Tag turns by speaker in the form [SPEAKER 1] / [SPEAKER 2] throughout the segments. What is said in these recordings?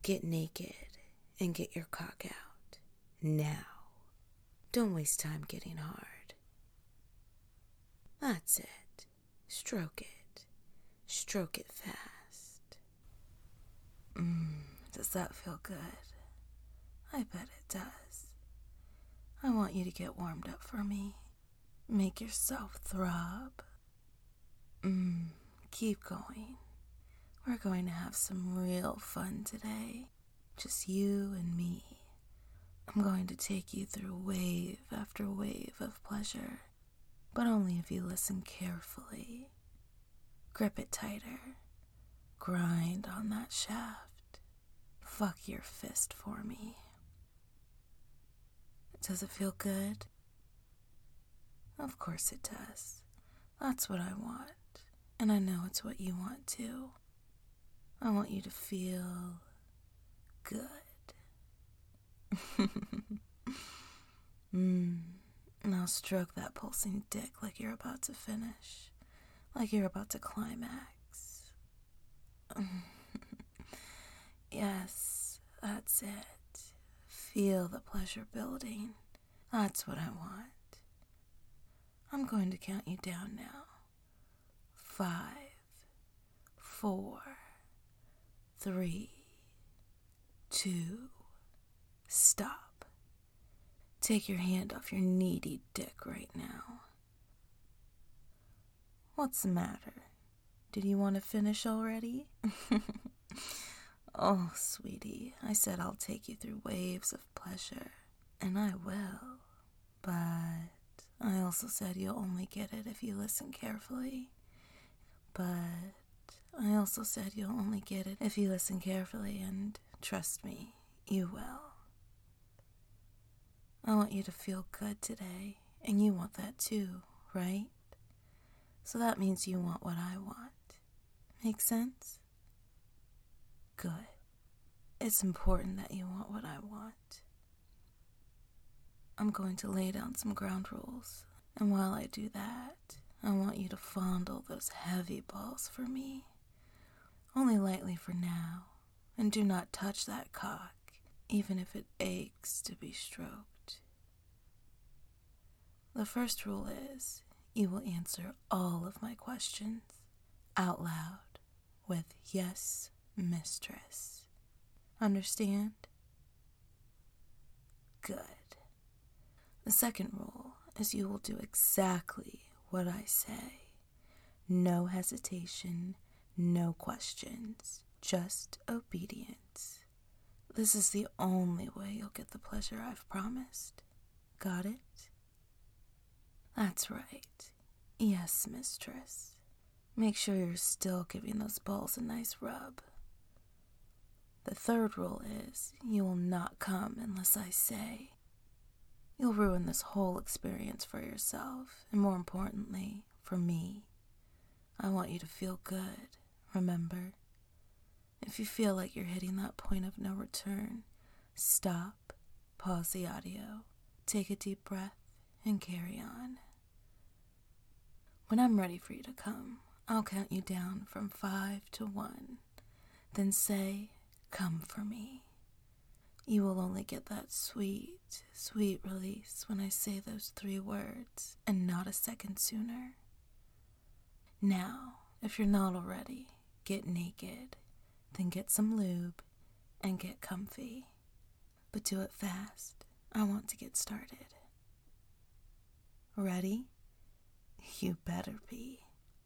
[SPEAKER 1] Get naked and get your cock out. Now. Don't waste time getting hard. That's it. Stroke it. Stroke it fast. Does that feel good? I bet it does. I want you to get warmed up for me. Make yourself throb. Keep going. We're going to have some real fun today. Just you and me. I'm going to take you through wave after wave of pleasure, but only if you listen carefully. Grip it tighter. Grind on that shaft. Fuck your fist for me. Does it feel good? Of course it does. That's what I want, and I know it's what you want too. I want you to feel good. Now stroke that pulsing dick like you're about to finish, like you're about to climax. Yes, that's it. Feel the pleasure building. That's what I want. I'm going to count you down now. 5, 4, 3, 2, stop. Take your hand off your needy dick right now. What's the matter? Did you want to finish already? Oh, sweetie, I said I'll take you through waves of pleasure, and I will. But I also said you'll only get it if you listen carefully. But I also said you'll only get it if you listen carefully, and trust me, you will. I want you to feel good today, and you want that too, right? So that means you want what I want. Make sense? Good. It's important that you want what I want. I'm going to lay down some ground rules, and while I do that, I want you to fondle those heavy balls for me. Only lightly for now, and do not touch that cock, even if it aches to be stroked. The first rule is, you will answer all of my questions out loud with yes, mistress. Understand? Good. The second rule is you will do exactly what I say. No hesitation, no questions, just obedience. This is the only way you'll get the pleasure I've promised. Got it? That's right. Yes, mistress. Make sure you're still giving those balls a nice rub. The third rule is you will not come unless I say. You'll ruin this whole experience for yourself, and more importantly, for me. I want you to feel good, remember? If you feel like you're hitting that point of no return, stop, pause the audio, take a deep breath, and carry on. When I'm ready for you to come, I'll count you down from 5 to 1. Then say, come for me. You will only get that sweet, sweet release when I say those 3 words, and not a second sooner. Now, if you're not already, get naked, then get some lube, and get comfy. But do it fast. I want to get started. Ready? You better be.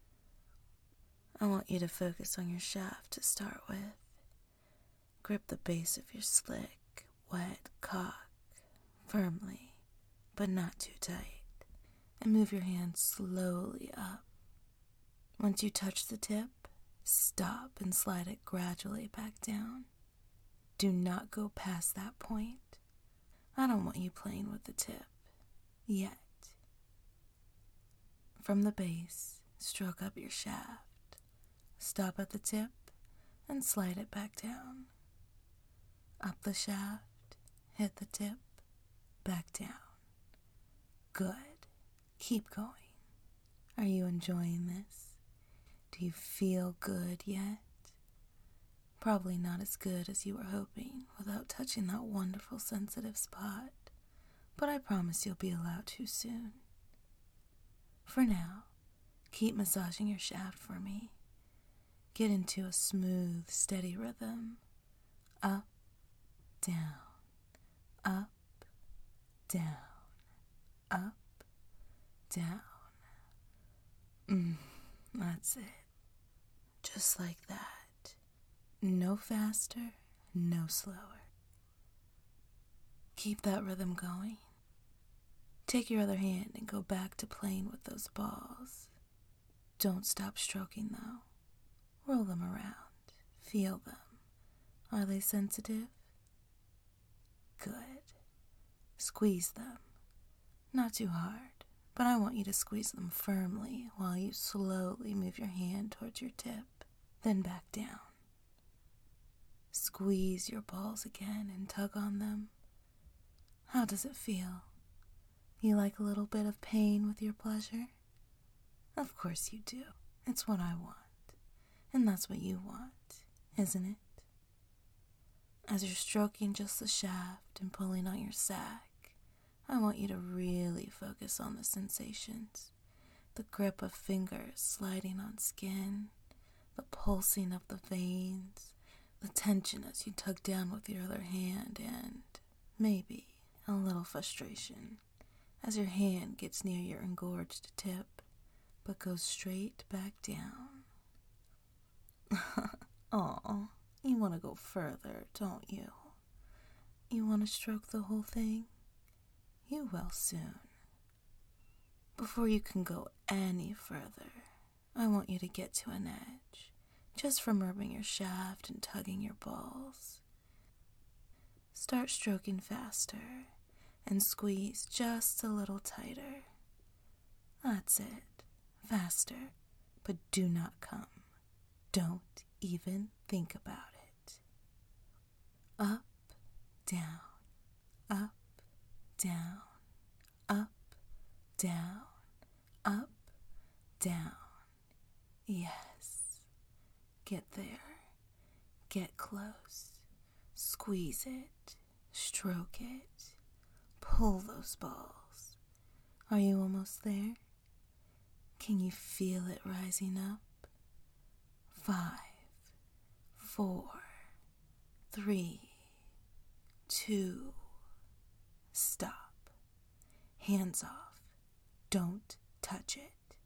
[SPEAKER 1] I want you to focus on your shaft to start with. Grip the base of your slick, wet cock firmly, but not too tight, and move your hand slowly up. Once you touch the tip, stop and slide it gradually back down. Do not go past that point. I don't want you playing with the tip yet. From the base, stroke up your shaft. Stop at the tip and slide it back down. Up the shaft, hit the tip, back down. Good. Keep going. Are you enjoying this? Do you feel good yet? Probably not as good as you were hoping without touching that wonderful sensitive spot, but I promise you'll be allowed to soon. For now, keep massaging your shaft for me. Get into a smooth, steady rhythm. Up, down, up, down, up, down. That's it. Just like that. No faster, no slower. Keep that rhythm going. Take your other hand and go back to playing with those balls. Don't stop stroking though. Roll them around. Feel them. Are they sensitive? Good. Squeeze them. Not too hard, but I want you to squeeze them firmly while you slowly move your hand towards your tip, then back down. Squeeze your balls again and tug on them. How does it feel? You like a little bit of pain with your pleasure? Of course you do. It's what I want. And that's what you want, isn't it? As you're stroking just the shaft and pulling on your sack, I want you to really focus on the sensations. The grip of fingers sliding on skin, the pulsing of the veins, the tension as you tug down with your other hand, and maybe a little frustration as your hand gets near your engorged tip, but goes straight back down. Aw, you want to go further, don't you? You want to stroke the whole thing? You will soon. Before you can go any further, I want you to get to an edge, just from rubbing your shaft and tugging your balls. Start stroking faster and squeeze just a little tighter. That's it. Faster, but do not come. Don't even think about it. Up, down, up, down, up, down, up, down. Yes. Get there. Get close. Squeeze it. Stroke it. Pull those balls. Are you almost there? Can you feel it rising up? 5, 4, 3, 2, stop. Hands off. Don't touch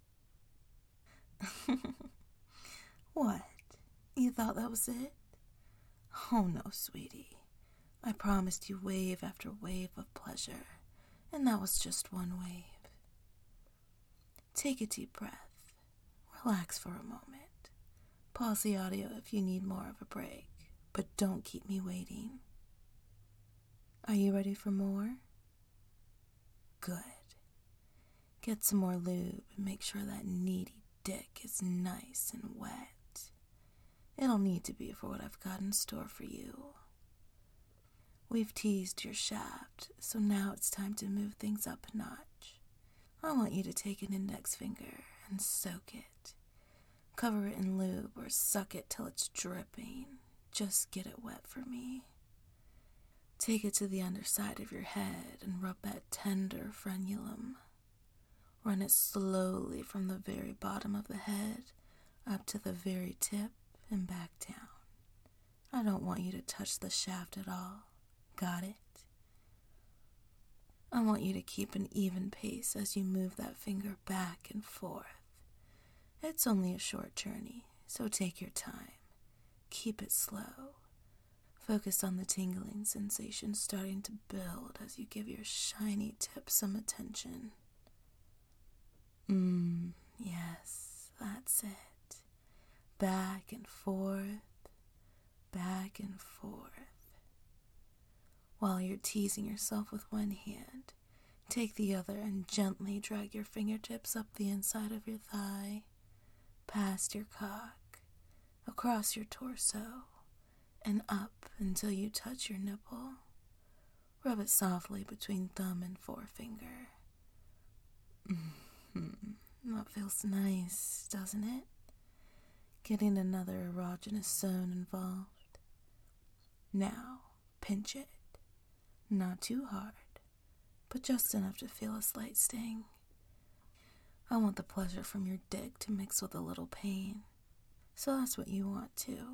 [SPEAKER 1] it. What? You thought that was it? Oh no, sweetie. I promised you wave after wave of pleasure, and that was just one wave. Take a deep breath. Relax for a moment. Pause the audio if you need more of a break, but don't keep me waiting. Are you ready for more? Good. Get some more lube and make sure that needy dick is nice and wet. It'll need to be for what I've got in store for you. We've teased your shaft, so now it's time to move things up a notch. I want you to take an index finger and soak it. Cover it in lube or suck it till it's dripping. Just get it wet for me. Take it to the underside of your head and rub that tender frenulum. Run it slowly from the very bottom of the head up to the very tip and back down. I don't want you to touch the shaft at all. Got it? I want you to keep an even pace as you move that finger back and forth. It's only a short journey, so take your time. Keep it slow. Focus on the tingling sensation starting to build as you give your shiny tip some attention. Yes, that's it. Back and forth, back and forth. While you're teasing yourself with one hand, take the other and gently drag your fingertips up the inside of your thigh, past your cock, across your torso, and up until you touch your nipple. Rub it softly between thumb and forefinger. That feels nice, doesn't it? Getting another erogenous zone involved. Now, pinch it. Not too hard, but just enough to feel a slight sting. I want the pleasure from your dick to mix with a little pain, so that's what you want too.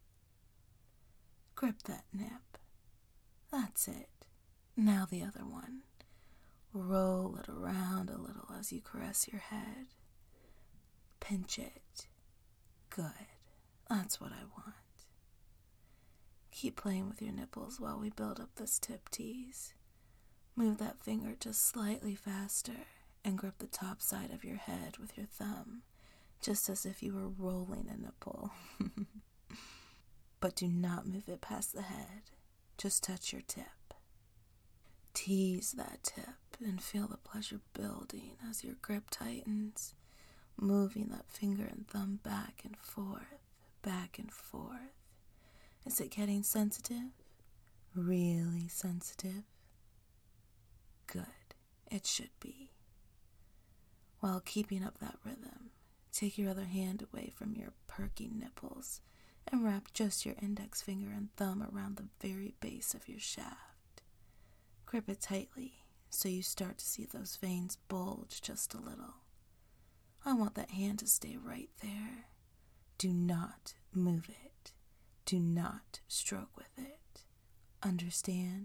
[SPEAKER 1] Grip that nip. That's it. Now the other one. Roll it around a little as you caress your head. Pinch it. Good. That's what I want. Keep playing with your nipples while we build up this tip tease. Move that finger just slightly faster and grip the top side of your head with your thumb, just as if you were rolling a nipple. But do not move it past the head. Just touch your tip. Tease that tip and feel the pleasure building as your grip tightens, moving that finger and thumb back and forth, back and forth. Is it getting sensitive? Really sensitive? Good. It should be. While keeping up that rhythm, take your other hand away from your perking nipples and wrap just your index finger and thumb around the very base of your shaft. Grip it tightly so you start to see those veins bulge just a little. I want that hand to stay right there. Do not move it. Do not stroke with it. Understand?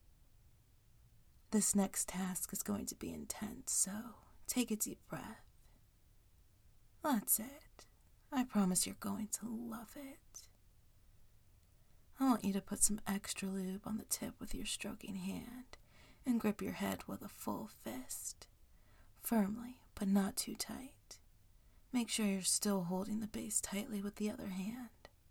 [SPEAKER 1] This next task is going to be intense, so take a deep breath. That's it. I promise you're going to love it. I want you to put some extra lube on the tip with your stroking hand and grip your head with a full fist. Firmly, but not too tight. Make sure you're still holding the base tightly with the other hand.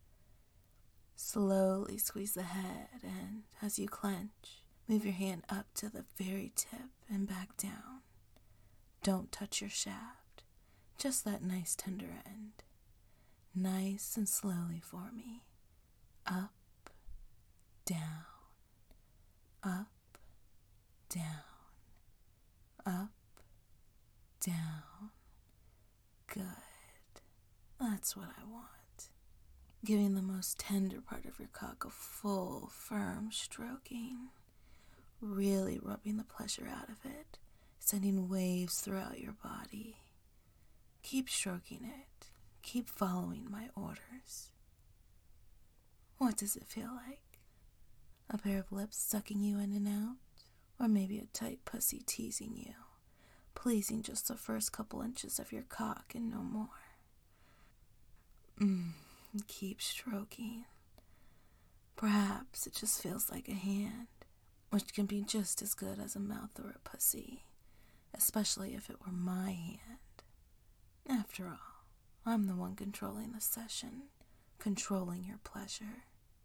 [SPEAKER 1] Slowly squeeze the head and, as you clench, move your hand up to the very tip and back down. Don't touch your shaft, just that nice tender end. Nice and slowly for me. Up, down, up, down, up, down. Good. That's what I want. Giving the most tender part of your cock a full, firm stroking. Really rubbing the pleasure out of it, sending waves throughout your body. Keep stroking it. Keep following my orders. What does it feel like? A pair of lips sucking you in and out? Or maybe a tight pussy teasing you, pleasing just the first couple inches of your cock and no more? Keep stroking. Perhaps it just feels like a hand, which can be just as good as a mouth or a pussy, especially if it were my hand. After all, I'm the one controlling the session, controlling your pleasure.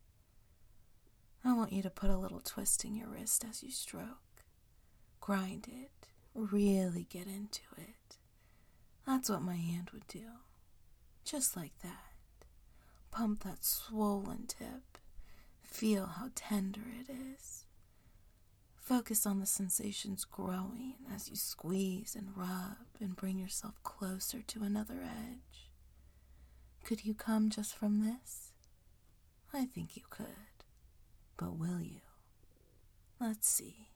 [SPEAKER 1] I want you to put a little twist in your wrist as you stroke. Grind it, really get into it. That's what my hand would do. Just like that. Pump that swollen tip. Feel how tender it is. Focus on the sensations growing as you squeeze and rub and bring yourself closer to another edge. Could you come just from this? I think you could. But will you? Let's see.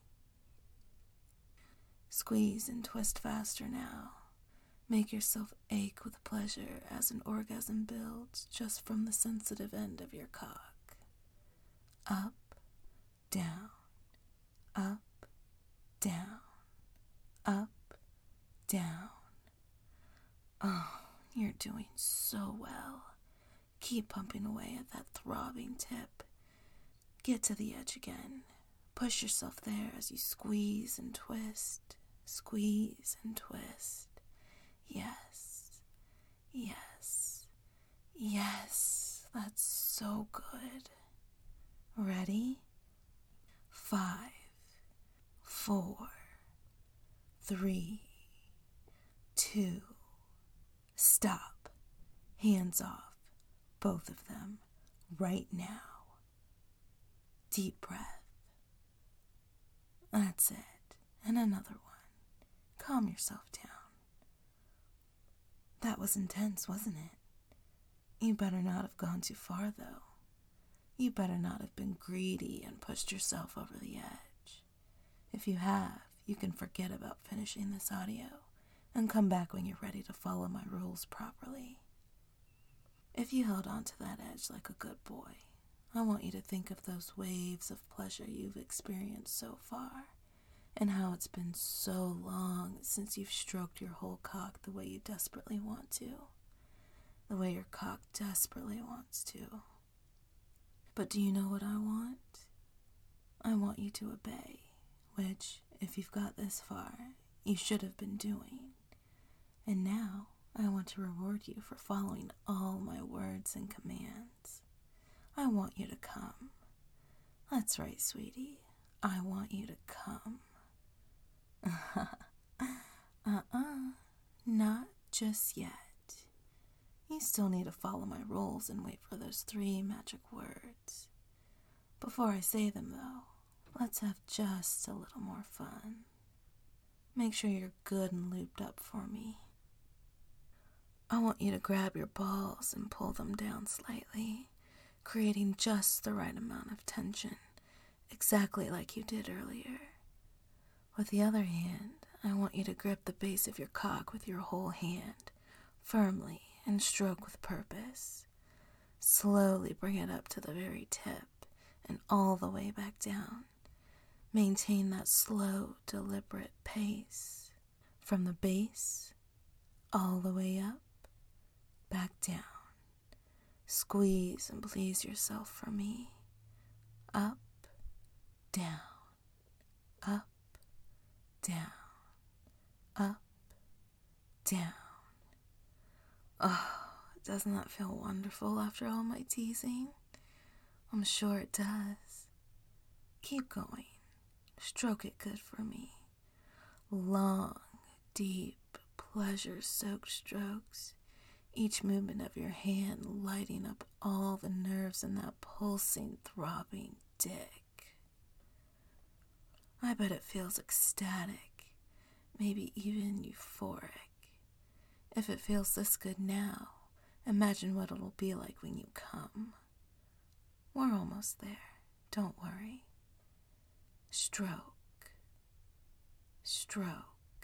[SPEAKER 1] Squeeze and twist faster now. Make yourself ache with pleasure as an orgasm builds just from the sensitive end of your cock. Up, down, up, down, up, down. Oh, you're doing so well. Keep pumping away at that throbbing tip. Get to the edge again. Push yourself there as you squeeze and twist, squeeze and twist. Yes, yes, yes, that's so good. Ready? 5, 4, 3, 2, stop. Hands off, both of them, right now. Deep breath. That's it. And another one. Calm yourself down. That was intense, wasn't it? You better not have gone too far, though. You better not have been greedy and pushed yourself over the edge. If you have, you can forget about finishing this audio and come back when you're ready to follow my rules properly. If you held on to that edge like a good boy, I want you to think of those waves of pleasure you've experienced so far, and how it's been so long since you've stroked your whole cock the way you desperately want to. The way your cock desperately wants to. But do you know what I want? I want you to obey, which, if you've got this far, you should have been doing. And now, I want to reward you for following all my words and commands. I want you to come. That's right, sweetie. I want you to come. Not just yet. You still need to follow my rules and wait for those 3 magic words. Before I say them, though, let's have just a little more fun. Make sure you're good and lubed up for me. I want you to grab your balls and pull them down slightly, creating just the right amount of tension, exactly like you did earlier. With the other hand, I want you to grip the base of your cock with your whole hand, firmly, and stroke with purpose. Slowly bring it up to the very tip and all the way back down. Maintain that slow, deliberate pace. From the base, all the way up, back down. Squeeze and please yourself for me. Up, down, up, down, up, down. Oh, doesn't that feel wonderful after all my teasing? I'm sure it does. Keep going. Stroke it good for me. Long, deep, pleasure-soaked strokes. Each movement of your hand lighting up all the nerves in that pulsing, throbbing dick. I bet it feels ecstatic, maybe even euphoric. If it feels this good now, imagine what it'll be like when you come. We're almost there, don't worry. Stroke, stroke,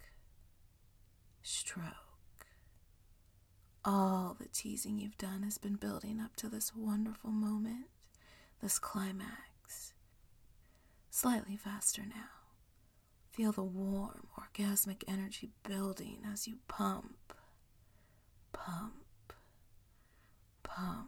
[SPEAKER 1] stroke. All the teasing you've done has been building up to this wonderful moment, this climax. Slightly faster now. Feel the warm, orgasmic energy building as you pump, pump, pump.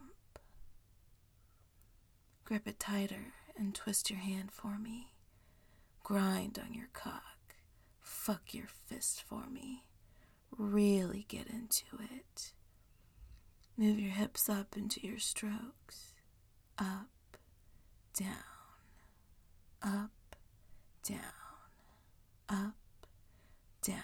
[SPEAKER 1] Grip it tighter and twist your hand for me. Grind on your cock. Fuck your fist for me. Really get into it. Move your hips up into your strokes. Up, down, up, down, up, down.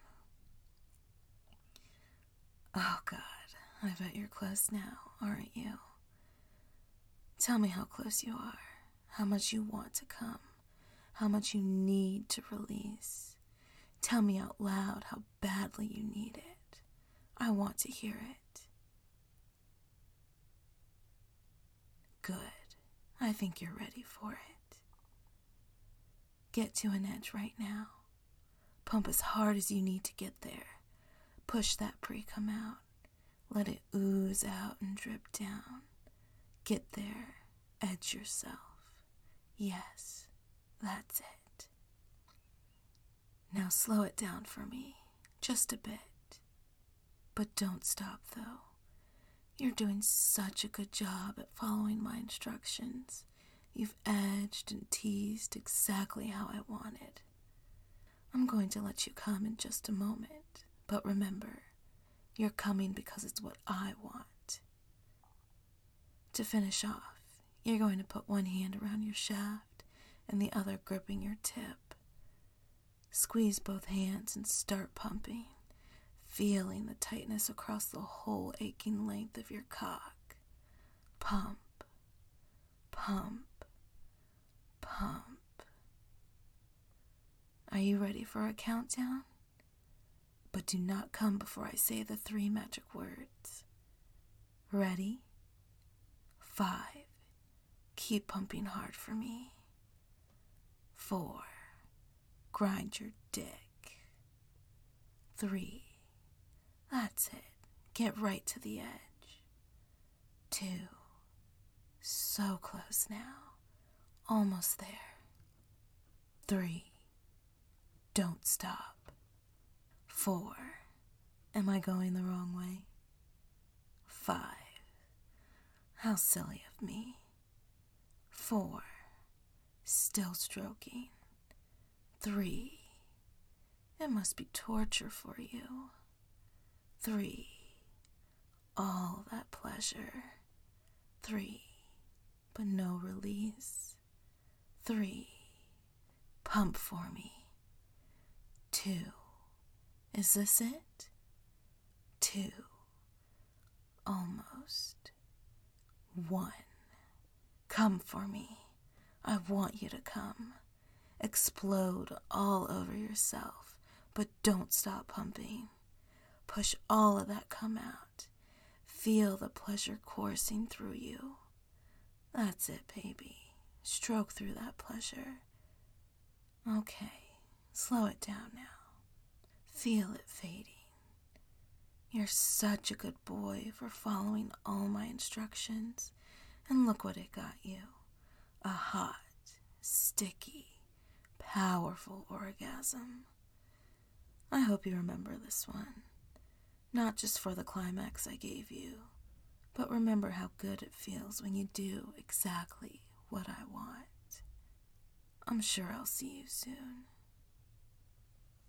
[SPEAKER 1] Oh God, I bet you're close now, aren't you? Tell me how close you are, how much you want to come, how much you need to release. Tell me out loud how badly you need it. I want to hear it. Good. I think you're ready for it. Get to an edge right now. Pump as hard as you need to get there. Push that pre-cum out. Let it ooze out and drip down. Get there. Edge yourself. Yes, that's it. Now slow it down for me. Just a bit. But don't stop, though. You're doing such a good job at following my instructions. You've edged and teased exactly how I wanted. I'm going to let you come in just a moment, but remember, you're coming because it's what I want. To finish off, you're going to put one hand around your shaft and the other gripping your tip. Squeeze both hands and start pumping, feeling the tightness across the whole aching length of your cock. Pump, pump, pump. Are you ready for a countdown? But do not come before I say the 3 magic words. Ready? 5. Keep pumping hard for me. 4. Grind your dick. 3. That's it. Get right to the edge. 2. So close now. Almost there. 3. Don't stop. 4. Am I going the wrong way? 5. How silly of me. 4. Still stroking. 3. It must be torture for you. 3. All that pleasure. 3. But no release. 3. Pump for me. 2. Is this it? 2. Almost. 1. Come for me. I want you to come. Explode all over yourself, but don't stop pumping. Push all of that cum out. Feel the pleasure coursing through you. That's it, baby. Stroke through that pleasure. Okay, slow it down now. Feel it fading. You're such a good boy for following all my instructions, and look what it got you. A hot, sticky, powerful orgasm. I hope you remember this one. Not just for the climax I gave you, but remember how good it feels when you do exactly what I want. I'm sure I'll see you soon.